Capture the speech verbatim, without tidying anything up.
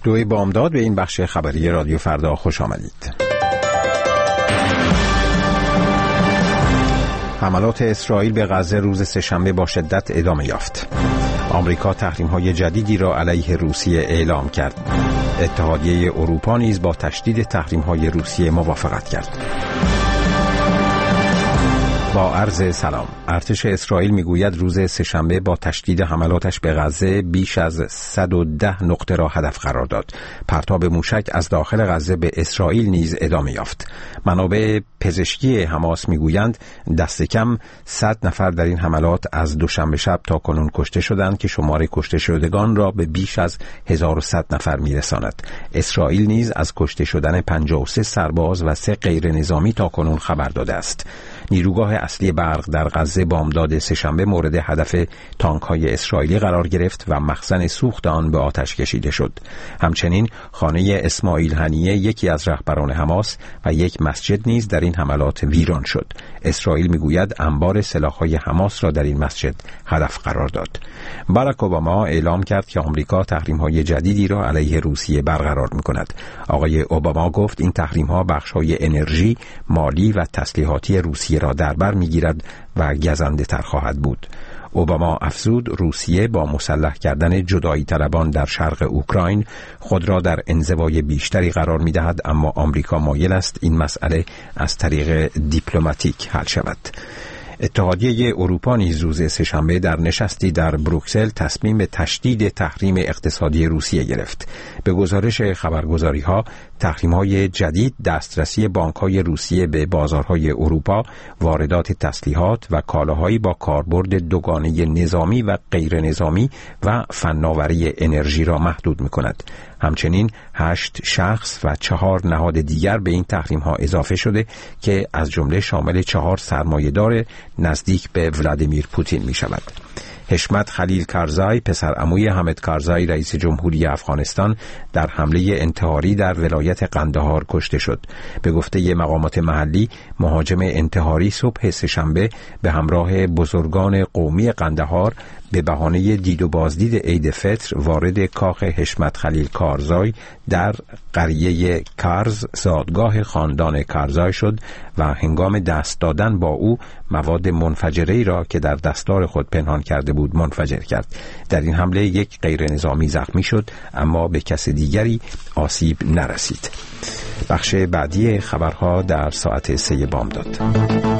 دوی بامداد به این بخش خبری رادیو فردا خوش آمدید. حملات اسرائیل به غزه روز سه‌شنبه با شدت ادامه یافت. آمریکا تحریم‌های جدیدی را علیه روسیه اعلام کرد. اتحادیه اروپا نیز با تشدید تحریم‌های روسیه موافقت کرد. با عرض سلام. ارتش اسرائیل میگوید روز سه‌شنبه با تشدید حملاتش به غزه بیش از صد و ده نقطه را هدف قرار داد. پرتاب موشک از داخل غزه به اسرائیل نیز ادامه یافت. منابع پزشکی حماس میگویند دست کم صد نفر در این حملات از دوشنبه شب تا کنون کشته شدند که شمار کشته شدگان را به بیش از هزار و صد نفر میرساند. اسرائیل نیز از کشته شدن پنجاه و سه سرباز و سه غیر نظامی تا کنون خبر داده است. نیروگاه اصلی برق در غزه بامداد سه‌شنبه مورد هدف تانک‌های اسرائیلی قرار گرفت و مخزن سوخت آن به آتش کشیده شد. همچنین خانه اسماعیل هنیه، یکی از رهبران حماس، و یک مسجد نیز در این حملات ویران شد. اسرائیل میگوید انبار سلاح‌های حماس را در این مسجد هدف قرار داد. باراک اوباما اعلام کرد که آمریکا تحریم‌های جدیدی را علیه روسیه برقرار می‌کند. آقای اوباما گفت این تحریم‌ها بخش‌های انرژی، مالی و تسلیحاتی روسیه را در بر می‌گیرد و گزنده تر خواهد بود. اوباما افزود روسیه با مسلح کردن جدایی طلبان در شرق اوکراین خود را در انزوای بیشتری قرار می‌دهد، اما آمریکا مایل است این مسئله از طریق دیپلماتیک حل شود. اتحادیه اروپا نیز روز سه‌شنبه در نشستی در بروکسل تصمیم به تشدید تحریم اقتصادی روسیه گرفت. به گزارش خبرگزاری‌ها، تحریم‌های جدید دسترسی بانک‌های روسیه به بازارهای اروپا، واردات تسلیحات و کالاهایی با کاربرد دوگانه نظامی و غیر نظامی و فناوری انرژی را محدود می‌کند. همچنین هشت شخص و چهار نهاد دیگر به این تحریم‌ها اضافه شده که از جمله شامل چهار سرمایه‌دار نزدیک به ولادیمیر پوتین می‌شود. حشمت خلیل کارزای، پسر عموی حامد کارزای رئیس جمهوری افغانستان، در حمله انتحاری در ولایت قندهار کشته شد. به گفته مقامات محلی، مهاجم انتحاری صبح سه‌شنبه به همراه بزرگان قومی قندهار به بهانه دید و بازدید عید فطر وارد کاخ حشمت خلیل کارزای در قریه کارز، زادگاه خاندان کارزای شد و هنگام دست دادن با او مواد منفجره‌ای را که در دستار خود پنهان کرده بود منفجر کرد. در این حمله یک غیر نظامی زخمی شد، اما به کس دیگری آسیب نرسید. بخش بعدی خبرها در ساعت سه بامداد.